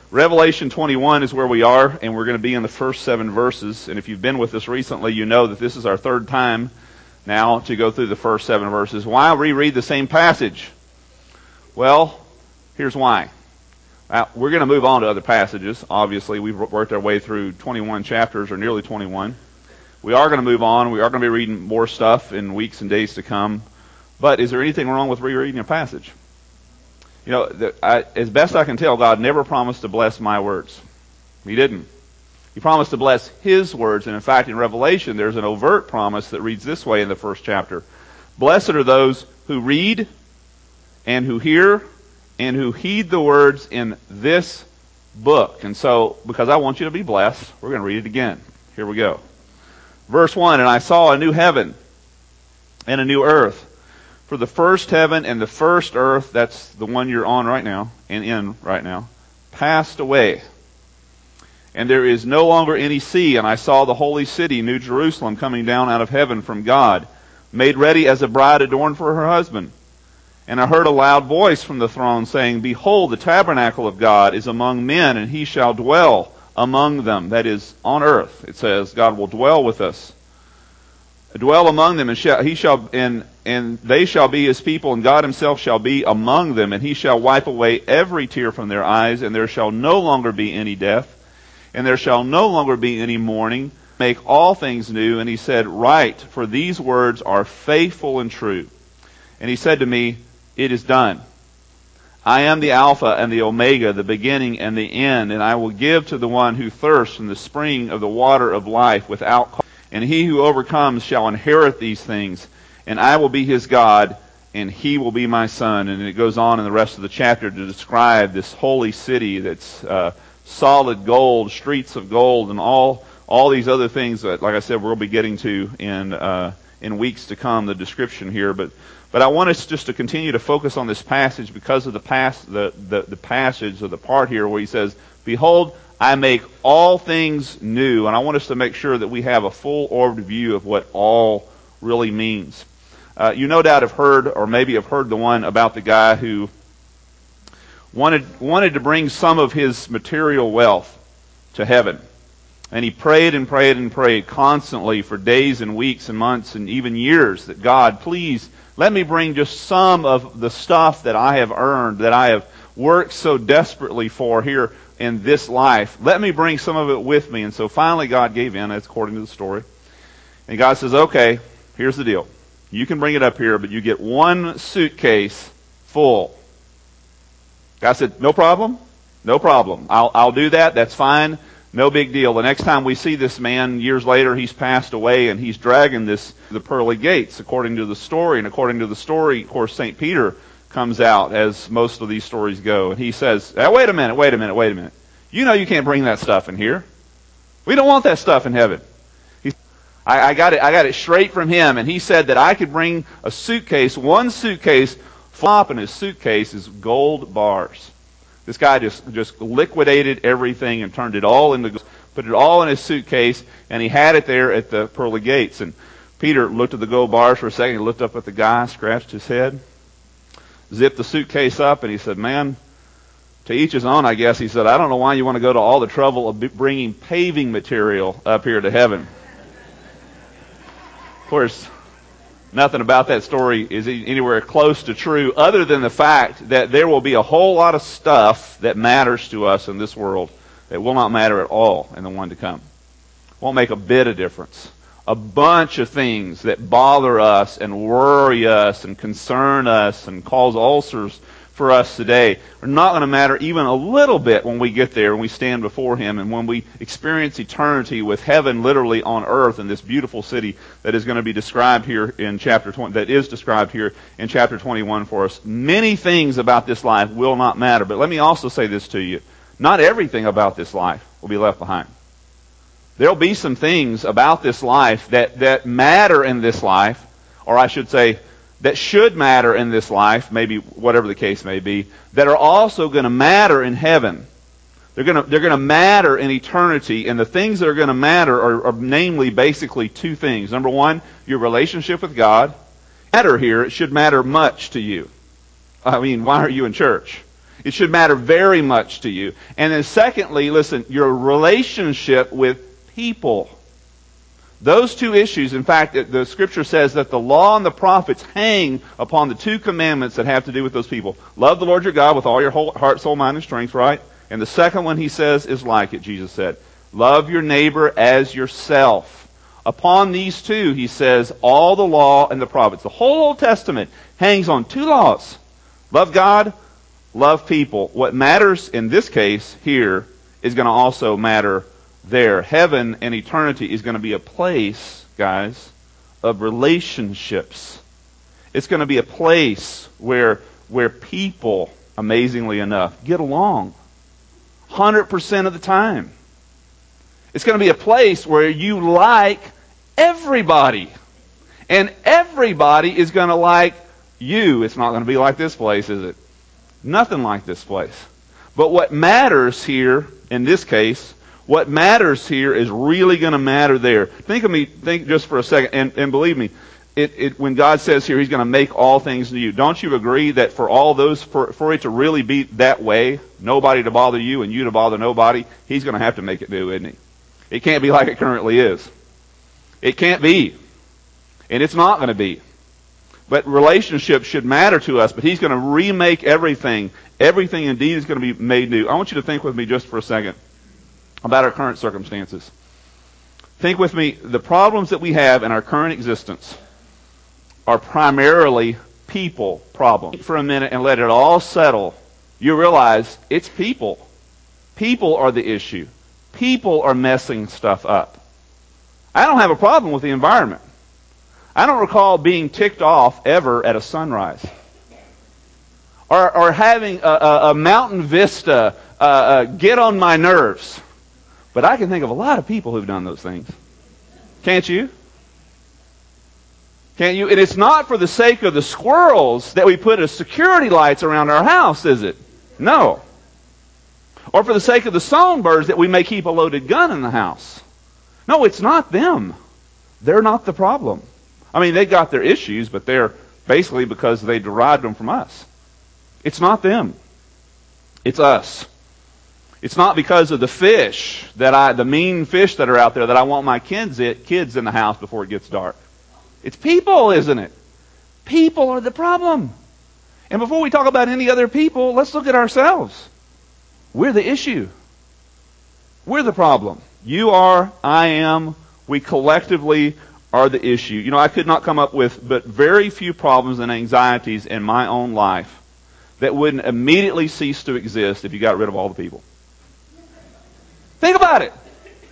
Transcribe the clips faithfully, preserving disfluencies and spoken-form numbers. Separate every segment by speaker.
Speaker 1: Revelation twenty-one is where we are, and we're going to be in the first seven verses. And if you've been with us recently, you know that this is our third time now to go through the first seven verses. Why reread the same passage? Well, here's why. Now, we're going to move on to other passages. Obviously, we've worked our way through twenty-one chapters, or nearly twenty-one. We are going to move on. We are going to be reading more stuff in weeks and days to come. But is there anything wrong with rereading a passage? You know, the, I, as best I can tell, God never promised to bless my words. He didn't. He promised to bless His words. And in fact, in Revelation, there's an overt promise that reads this way in the first chapter. Blessed are those who read and who hear and who heed the words in this book. And so, because I want you to be blessed, we're going to read it again. Here we go. Verse one, and I saw a new heaven and a new earth. For the first heaven and the first earth, that's the one you're on right now, and in right now, passed away. And there is no longer any sea, and I saw the holy city, New Jerusalem, coming down out of heaven from God, made ready as a bride adorned for her husband. And I heard a loud voice from the throne saying, Behold, the tabernacle of God is among men, and He shall dwell among them. That is, on earth. It says, God will dwell with us. Dwell among them, and shall, he shall, and, and they shall be His people, and God Himself shall be among them, and He shall wipe away every tear from their eyes, and there shall no longer be any death, and there shall no longer be any mourning. Make all things new. And He said, Write, for these words are faithful and true. And He said to me, It is done. I am the Alpha and the Omega, the beginning and the end, and I will give to the one who thirsts from the spring of the water of life without cost. And he who overcomes shall inherit these things, and I will be his God, and he will be my son. And it goes on in the rest of the chapter to describe this holy city that's uh, solid gold, streets of gold, and all all these other things that, like I said, we'll be getting to in uh, in weeks to come. The description here, but but I want us just to continue to focus on this passage because of the past the the, the passage of the part here where he says, "Behold, I make all things new," and I want us to make sure that we have a full-orbed view of what all really means. Uh, you no doubt have heard, or maybe have heard the one about the guy who wanted wanted to bring some of his material wealth to heaven. And he prayed and prayed and prayed constantly for days and weeks and months and even years that God, please let me bring just some of the stuff that I have earned, that I have worked so desperately for here in this life. Let me bring some of it with me. And so finally God gave in, that's according to the story. And God says, okay, here's the deal. You can bring it up here, but you get one suitcase full. God said, no problem. No problem. I'll, I'll do that. That's fine. No big deal. The next time we see this man, years later, he's passed away and he's dragging this, the pearly gates, according to the story. And according to the story, of course, Saint Peter comes out, as most of these stories go. And he says, hey, wait a minute, wait a minute, wait a minute. You know you can't bring that stuff in here. We don't want that stuff in heaven. He, I, I got it, I got it straight from him. And he said that I could bring a suitcase, one suitcase, flop in his suitcase is gold bars. This guy just, just liquidated everything and turned it all into, put it all in his suitcase, and he had it there at the pearly gates. And Peter looked at the gold bars for a second, he looked up at the guy, scratched his head, zipped the suitcase up, and he said, man, to each his own, I guess. He said, I don't know why you want to go to all the trouble of bringing paving material up here to heaven. Of course, nothing about that story is anywhere close to true, other than the fact that there will be a whole lot of stuff that matters to us in this world that will not matter at all in the one to come. Won't make a bit of difference. A bunch of things that bother us and worry us and concern us and cause ulcers for us today are not going to matter even a little bit when we get there and we stand before Him and when we experience eternity with heaven literally on earth in this beautiful city that is going to be described here in chapter twenty, that is described here in chapter twenty-one for us. Many things about this life will not matter. But let me also say this to you. Not everything about this life will be left behind. There'll be some things about this life that, that matter in this life, or I should say, that should matter in this life, maybe whatever the case may be, that are also going to matter in heaven. They're going to, they're going to matter in eternity, and the things that are going to matter are, are namely basically two things. Number one, your relationship with God. Matter here, it should matter much to you. I mean, why are you in church? It should matter very much to you. And then secondly, listen, your relationship with people. Those two issues, in fact, the Scripture says that the law and the prophets hang upon the two commandments that have to do with those people. Love the Lord your God with all your whole heart, soul, mind, and strength, right? And the second one, he says, is like it, Jesus said. Love your neighbor as yourself. Upon these two, he says, all the law and the prophets. The whole Old Testament hangs on two laws. Love God, love people. What matters in this case here is going to also matter there. Heaven and eternity is going to be a place, guys, of relationships. It's going to be a place where, where people, amazingly enough, get along. one hundred percent of the time. It's going to be a place where you like everybody. And everybody is going to like you. It's not going to be like this place, is it? Nothing like this place. But what matters here, in this case, what matters here is really going to matter there. Think of me, think just for a second, and, and believe me, it, it, when God says here He's going to make all things new, don't you agree that for all those, for, for it to really be that way, nobody to bother you and you to bother nobody, He's going to have to make it new, isn't He? It can't be like it currently is. It can't be. And it's not going to be. But relationships should matter to us, but He's going to remake everything. Everything indeed is going to be made new. I want you to think with me just for a second about our current circumstances. Think with me, the problems that we have in our current existence are primarily people problems. For a minute and let it all settle. You realize it's people. People are the issue. People are messing stuff up. I don't have a problem with the environment. I don't recall being ticked off ever at a sunrise. Or, or having a, a, a mountain vista uh, uh, get on my nerves. But I can think of a lot of people who've done those things. Can't you? Can't you? And it's not for the sake of the squirrels that we put a security lights around our house, is it? No. Or for the sake of the songbirds that we may keep a loaded gun in the house. No, it's not them. They're not the problem. I mean, they got their issues, but they're basically because they derived them from us. It's not them. It's us. It's not because of the fish that I, the mean fish that are out there that I want my kids, kids in the house before it gets dark. It's people, isn't it? People are the problem. And before we talk about any other people, let's look at ourselves. We're the issue. We're the problem. You are, I am, we collectively are the issue. You know, I could not come up with but very few problems and anxieties in my own life that wouldn't immediately cease to exist if you got rid of all the people. Think about it.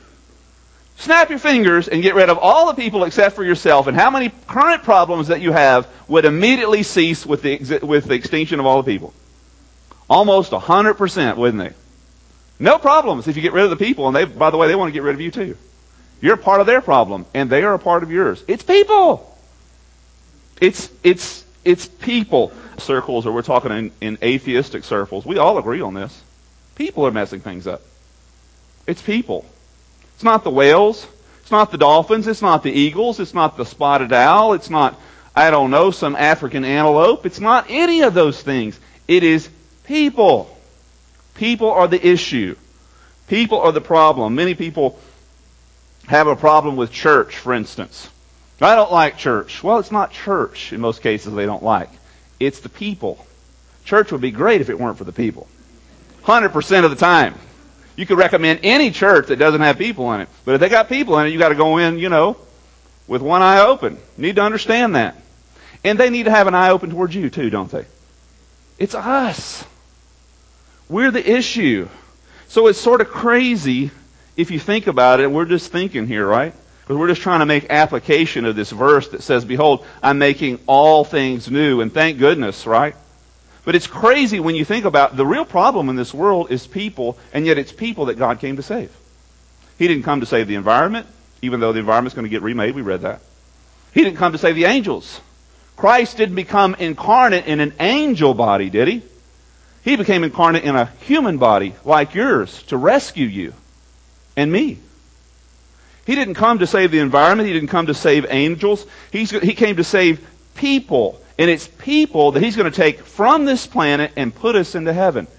Speaker 1: Snap your fingers and get rid of all the people except for yourself, and how many current problems that you have would immediately cease with the, with the extinction of all the people? Almost one hundred percent, wouldn't they? No problems if you get rid of the people, and they, by the way, they want to get rid of you too. You're a part of their problem, and they are a part of yours. It's people. It's it's it's people. Circles, or we're talking in, in atheistic circles, we all agree on this. People are messing things up. It's people. It's not the whales. It's not the dolphins. It's not the eagles. It's not the spotted owl. It's not, I don't know, some African antelope. It's not any of those things. It is people. People are the issue. People are the problem. Many people have a problem with church, for instance. I don't like church. Well, it's not church in most cases they don't like. It's the people. Church would be great if it weren't for the people. one hundred percent of the time. You could recommend any church that doesn't have people in it. But if they got people in it, you got to go in, you know, with one eye open. You need to understand that. And they need to have an eye open towards you too, don't they? It's us. We're the issue. So it's sort of crazy if you think about it. We're just thinking here, right? Because we're just trying to make application of this verse that says, behold, I'm making all things new. And thank goodness, right? But it's crazy when you think about it. The real problem in this world is people, and yet it's people that God came to save. He didn't come to save the environment, even though the environment's going to get remade. We read that. He didn't come to save the angels. Christ didn't become incarnate in an angel body, did he? He became incarnate in a human body like yours to rescue you and me. He didn't come to save the environment. He didn't come to save angels. He's, he came to save people. And it's people that He's going to take from this planet and put us into heaven.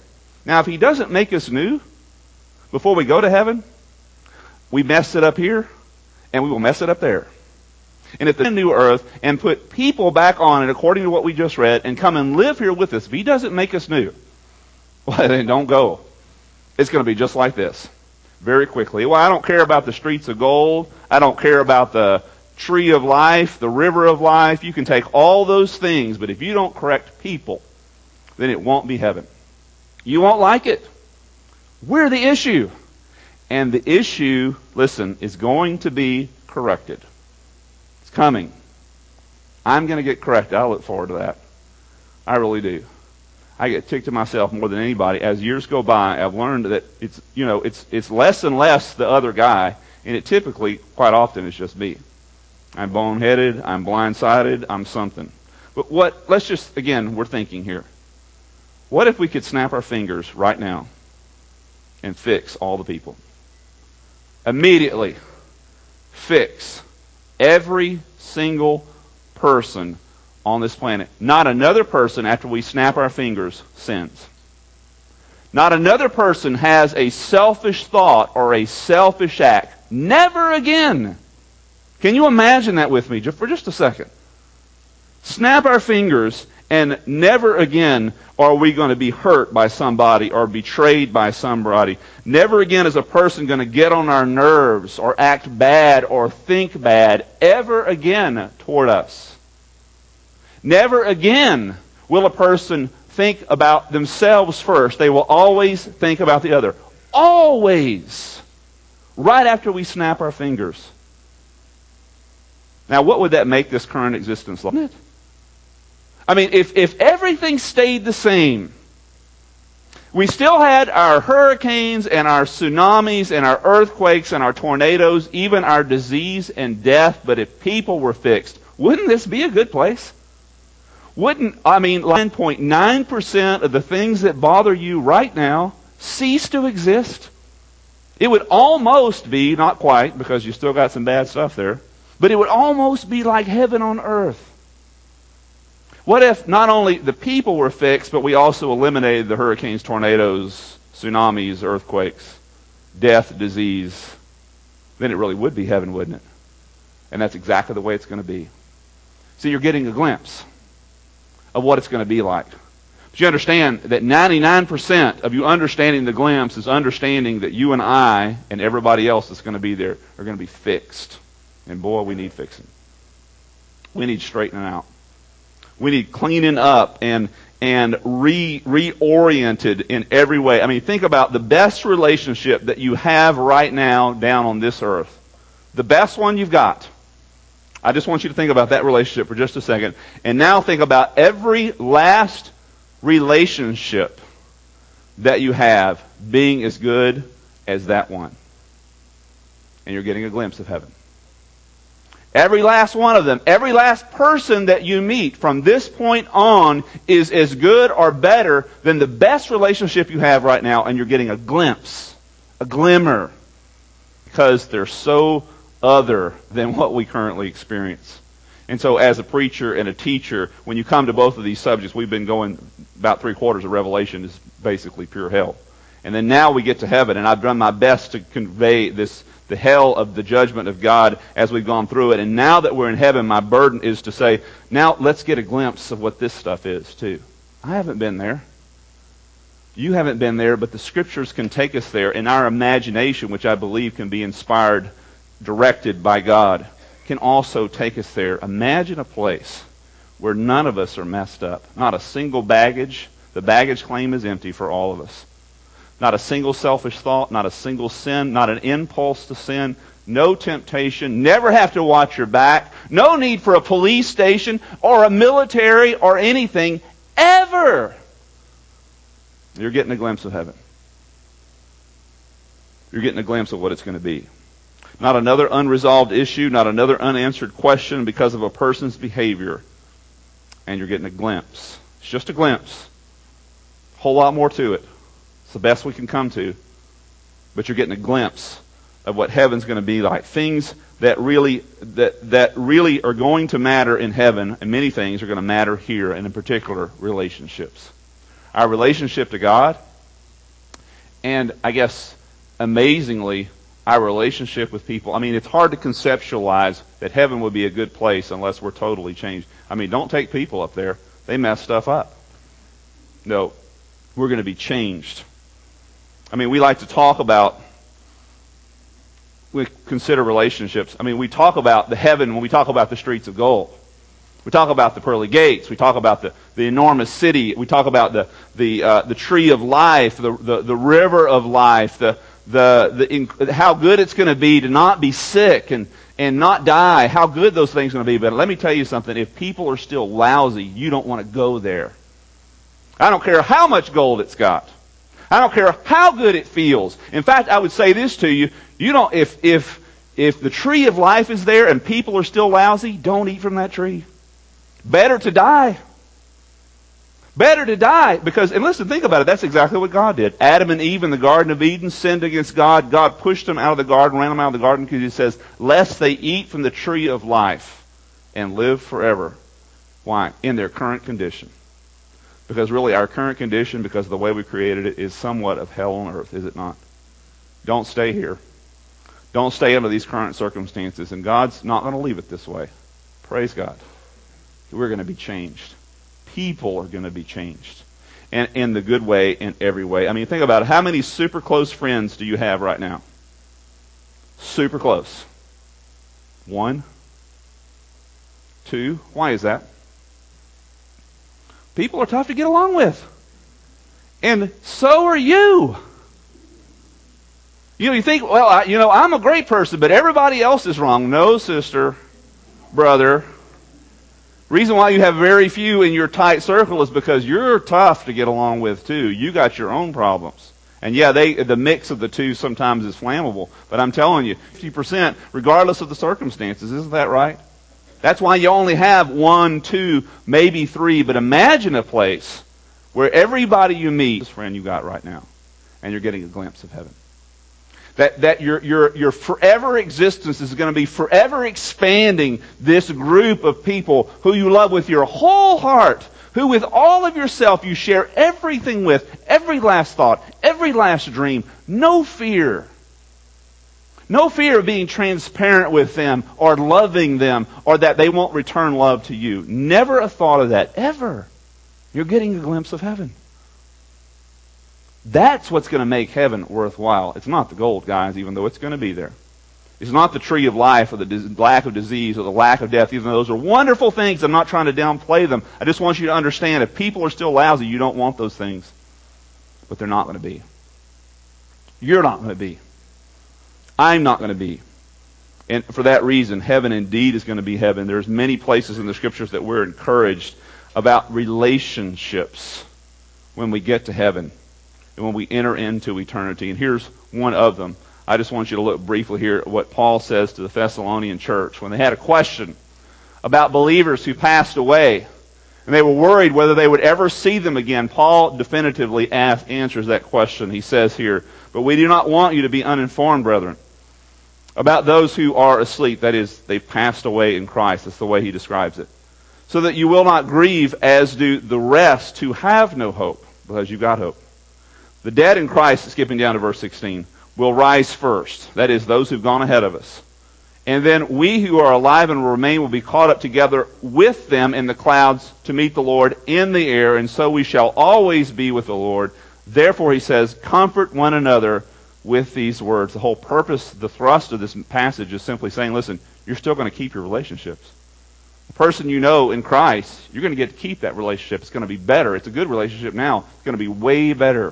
Speaker 1: Now, if he doesn't make us new before we go to heaven, we mess it up here, and we will mess it up there. And if the new earth and put people back on it according to what we just read and come and live here with us, if he doesn't make us new, well, then don't go. It's going to be just like this. Very quickly. Well, I don't care about the streets of gold. I don't care about the tree of life, the river of life. You can take all those things, but if you don't correct people, then it won't be heaven. You won't like it. We're the issue. And the issue, listen, is going to be corrected. It's coming. I'm going to get corrected. I look forward to that. I really do. I get ticked at myself more than anybody. As years go by, I've learned that it's, you know, it's it's less and less the other guy, and it typically, quite often, is just me. I'm boneheaded, I'm blindsided, I'm something. But what, let's just, again, we're thinking here. What if we could snap our fingers right now and fix all the people? Immediately fix every single person on this planet. Not another person, after we snap our fingers, sins. Not another person has a selfish thought or a selfish act. Never again. Can you imagine that with me for just a second? Snap our fingers, and never again are we going to be hurt by somebody or betrayed by somebody. Never again is a person going to get on our nerves or act bad or think bad ever again toward us. Never again will a person think about themselves first. They will always think about the other. Always. Right after we snap our fingers. Now, what would that make this current existence like? I mean, if, if everything stayed the same, we still had our hurricanes and our tsunamis and our earthquakes and our tornadoes, even our disease and death, but if people were fixed, wouldn't this be a good place? Wouldn't, I mean, nine point nine percent of the things that bother you right now cease to exist? It would almost be, not quite, because you still got some bad stuff there, but it would almost be like heaven on earth. What if not only the people were fixed, but we also eliminated the hurricanes, tornadoes, tsunamis, earthquakes, death, disease? Then it really would be heaven, wouldn't it? And that's exactly the way it's going to be. See, you're getting a glimpse of what it's going to be like. But you understand that ninety-nine percent of you understanding the glimpse is understanding that you and I and everybody else that's going to be there are going to be fixed. And boy, we need fixing. We need straightening out. We need cleaning up and and re reoriented in every way. I mean, think about the best relationship that you have right now down on this earth. The best one you've got. I just want you to think about that relationship for just a second. And now think about every last relationship that you have being as good as that one. And you're getting a glimpse of heaven. Every last one of them, every last person that you meet from this point on is as good or better than the best relationship you have right now, and you're getting a glimpse, a glimmer, because they're so other than what we currently experience. And so as a preacher and a teacher, when you come to both of these subjects, we've been going about three quarters of Revelation is basically pure hell. And then now we get to heaven, and I've done my best to convey this, the hell of the judgment of God as we've gone through it. And now that we're in heaven, my burden is to say, now let's get a glimpse of what this stuff is too. I haven't been there. You haven't been there, but the Scriptures can take us there, and our imagination, which I believe can be inspired, directed by God, can also take us there. Imagine a place where none of us are messed up. Not a single baggage. The baggage claim is empty for all of us. Not a single selfish thought, not a single sin, not an impulse to sin, no temptation, never have to watch your back, no need for a police station or a military or anything, ever. You're getting a glimpse of heaven. You're getting a glimpse of what it's going to be. Not another unresolved issue, not another unanswered question because of a person's behavior. And you're getting a glimpse. It's just a glimpse. A whole lot more to it. It's the best we can come to. But you're getting a glimpse of what heaven's going to be like. Things that really that that really are going to matter in heaven, and many things are going to matter here, and in particular, relationships. Our relationship to God, And I guess, amazingly, our relationship with people, I mean, it's hard to conceptualize that heaven would be a good place unless we're totally changed. I mean, don't take people up there. They mess stuff up. No, we're going to be changed. I mean, we like to talk about, we consider relationships. I mean, we talk about the heaven when we talk about the streets of gold. We talk about the pearly gates. We talk about the, the enormous city. We talk about the the uh, the tree of life, the, the the river of life, the the the in, how good it's going to be to not be sick and and not die. How good those things are going to be. But let me tell you something: if people are still lousy, you don't want to go there. I don't care how much gold it's got. I don't care how good it feels. In fact, I would say this to you: you don't if if if the tree of life is there and people are still lousy, don't eat from that tree. Better to die. Better to die. Because, and listen, think about it. That's exactly what God did. Adam and Eve in the Garden of Eden sinned against God. God pushed them out of the garden, ran them out of the garden because He says, lest they eat from the tree of life and live forever. Why? In their current condition. Because really our current condition, because of the way we created it, is somewhat of hell on earth, is it not? Don't stay here. Don't stay under these current circumstances. And God's not going to leave it this way. Praise God. We're going to be changed. People are going to be changed. And in the good way, in every way. I mean, think about it. How many super close friends do you have right now? Super close. One? Two? Why is that? People are tough to get along with. And so are you. You know, you think, well, I, you know, I'm a great person, but everybody else is wrong. No, sister, brother. Reason why you have very few in your tight circle is because you're tough to get along with too. You got your own problems. And yeah, they the mix of the two sometimes is flammable. But I'm telling you, fifty percent, regardless of the circumstances. Isn't that right? That's why you only have one, two, maybe three. But imagine a place where everybody you meet is a friend you got right now. And you're getting a glimpse of heaven. That, that your, your, your forever existence is going to be forever expanding this group of people who you love with your whole heart, who with all of yourself you share everything with, every last thought, every last dream. No fear. No fear of being transparent with them or loving them or that they won't return love to you. Never a thought of that, ever. You're getting a glimpse of heaven. That's what's going to make heaven worthwhile. It's not the gold, guys, even though it's going to be there. It's not the tree of life or the dis- lack of disease or the lack of death, even though those are wonderful things. I'm not trying to downplay them. I just want you to understand if people are still lousy, you don't want those things. But they're not going to be. You're not going to be. I'm not going to be. And for that reason, heaven indeed is going to be heaven. There's many places in the Scriptures that we're encouraged about relationships when we get to heaven. And when we enter into eternity. And here's one of them. I just want you to look briefly here at what Paul says to the Thessalonian church. When they had a question about believers who passed away, and they were worried whether they would ever see them again, Paul definitively asks, answers that question. He says here, but we do not want you to be uninformed, brethren, about those who are asleep. That is, they've passed away in Christ. That's the way he describes it. So that you will not grieve as do the rest who have no hope, because you've got hope. The dead in Christ, skipping down to verse sixteen, will rise first. That is, those who've gone ahead of us. And then we who are alive and will remain will be caught up together with them in the clouds to meet the Lord in the air, and so we shall always be with the Lord. Therefore, he says, comfort one another with these words. The whole purpose, the thrust of this passage is simply saying, listen, you're still going to keep your relationships. The person you know in Christ, you're going to get to keep that relationship. It's going to be better. It's a good relationship now. It's going to be way better.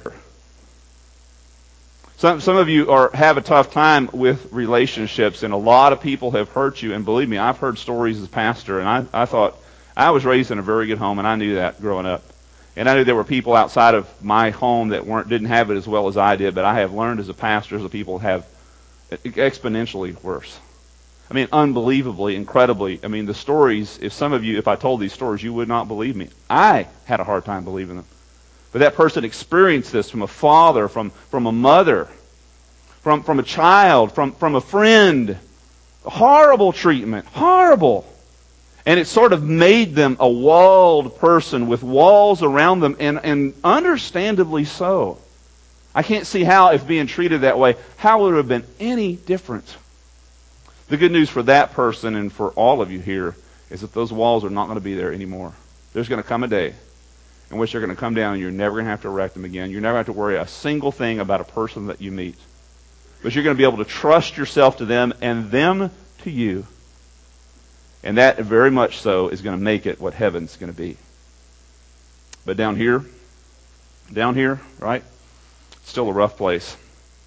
Speaker 1: Some some of you are have a tough time with relationships, and a lot of people have hurt you. And believe me, I've heard stories as a pastor, and I, I thought, I was raised in a very good home, and I knew that growing up. And I knew there were people outside of my home that weren't didn't have it as well as I did, but I have learned as a pastor that people have exponentially worse. I mean, unbelievably, incredibly. I mean, the stories, if some of you, if I told these stories, you would not believe me. I had a hard time believing them. But that person experienced this from a father, from, from a mother, from, from a child, from, from a friend. Horrible treatment. Horrible. And it sort of made them a walled person with walls around them, and, and understandably so. I can't see how, if being treated that way, how would it have been any different? The good news for that person and for all of you here is that those walls are not going to be there anymore. There's going to come a day in which they're going to come down and you're never going to have to erect them again. You're never going to have to worry a single thing about a person that you meet. But you're going to be able to trust yourself to them and them to you. And that very much so is going to make it what heaven's going to be. But down here, down here, right? Still a rough place.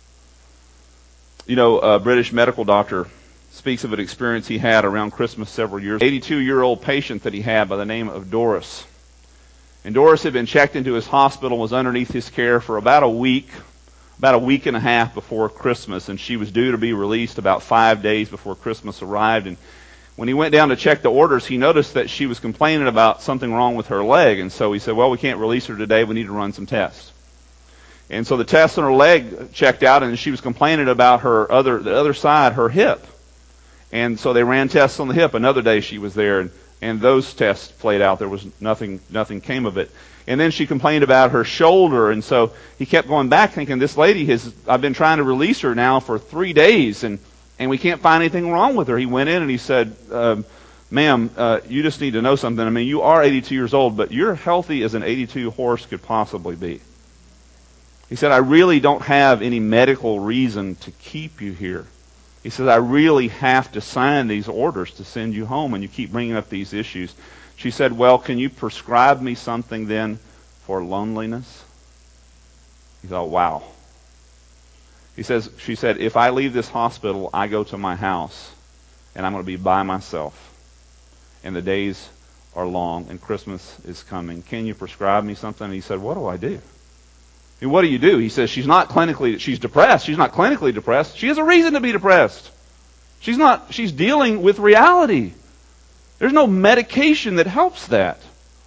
Speaker 1: You know, a British medical doctor speaks of an experience he had around Christmas several years ago. An eighty-two-year-old patient that he had by the name of Doris. And Doris had been checked into his hospital, was underneath his care for about a week, about a week and a half before Christmas, and she was due to be released about five days before Christmas arrived. And when he went down to check the orders, he noticed that she was complaining about something wrong with her leg, and so he said, well, we can't release her today, we need to run some tests. And so the tests on her leg checked out, and she was complaining about her other, the other side, her hip. And so they ran tests on the hip. Another day she was there, and, and those tests played out. There was nothing, nothing came of it. And then she complained about her shoulder, and so he kept going back thinking, this lady has, I've been trying to release her now for three days, and, and we can't find anything wrong with her. He went in and he said, um, ma'am, uh, you just need to know something. I mean, you are eighty-two years old, but you're healthy as an eighty-two horse could possibly be. He said, I really don't have any medical reason to keep you here. He says, I really have to sign these orders to send you home, and you keep bringing up these issues. She said, well, can you prescribe me something then for loneliness? He thought, wow. He says, she said, if I leave this hospital, I go to my house, and I'm going to be by myself. And the days are long, and Christmas is coming. Can you prescribe me something? And he said, what do I do? I mean, what do you do? He says, she's not clinically, she's depressed. She's not clinically depressed. She has a reason to be depressed. She's not, she's dealing with reality. There's no medication that helps that.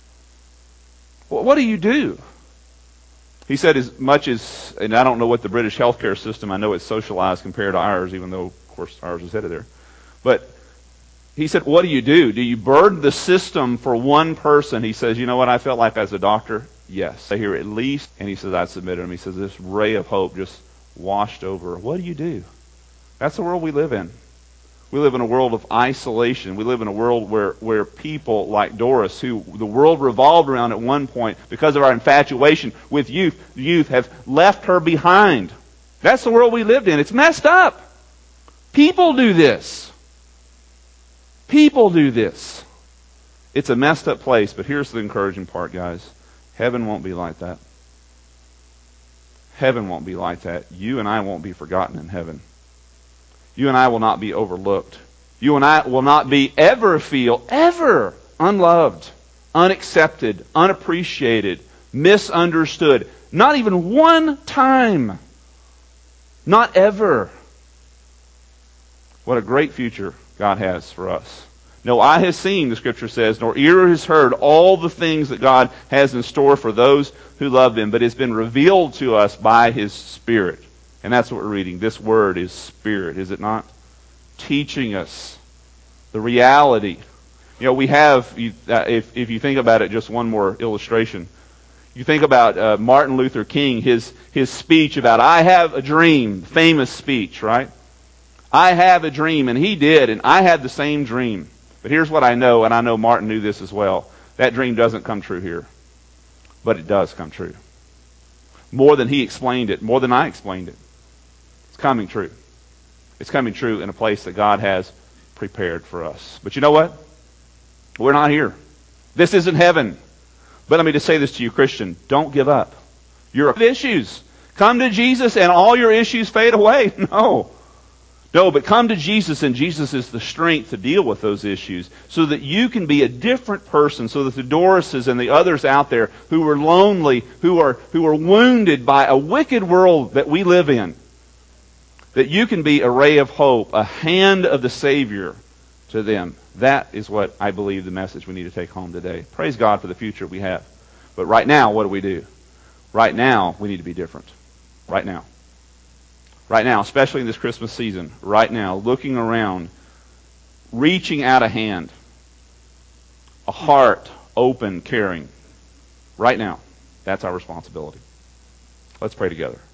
Speaker 1: Well, what do you do? He said, as much as, and I don't know what the British healthcare system, I know it's socialized compared to ours, even though, of course, ours is headed there. But he said, what do you do? Do you burden the system for one person? He says, you know what I felt like as a doctor? Yes. I hear at least, and he says, I submitted him. He says, this ray of hope just washed over. What do you do? That's the world we live in. We live in a world of isolation. We live in a world where, where people like Doris, who the world revolved around at one point because of our infatuation with youth, youth have left her behind. That's the world we lived in. It's messed up. People do this. People do this. It's a messed up place, but here's the encouraging part, guys. Heaven won't be like that. Heaven won't be like that. You and I won't be forgotten in heaven. You and I will not be overlooked. You and I will not be ever feel, ever unloved, unaccepted, unappreciated, misunderstood. Not even one time. Not ever. What a great future God has for us. No eye has seen, the Scripture says, nor ear has heard all the things that God has in store for those who love Him, but it's been revealed to us by His Spirit. And that's what we're reading. This word is Spirit, is it not? Teaching us the reality. You know, we have, if, if you think about it, just one more illustration. You think about uh, Martin Luther King, his, his speech about, I have a dream, famous speech, right? I have a dream, and he did, and I had the same dream. But here's what I know, and I know Martin knew this as well. That dream doesn't come true here. But it does come true. More than he explained it, more than I explained it. It's coming true. It's coming true in a place that God has prepared for us. But you know what? We're not here. This isn't heaven. But let me just say this to you, Christian. Don't give up. Your issues. Come to Jesus and all your issues fade away. No. No, but come to Jesus, and Jesus is the strength to deal with those issues so that you can be a different person, so that the Dorises and the others out there who are lonely, who are, who are wounded by a wicked world that we live in, that you can be a ray of hope, a hand of the Savior to them. That is what I believe the message we need to take home today. Praise God for the future we have. But right now, what do we do? Right now, we need to be different. Right now. Right now, especially in this Christmas season, right now, looking around, reaching out a hand, a heart open, caring. Right now, that's our responsibility. Let's pray together.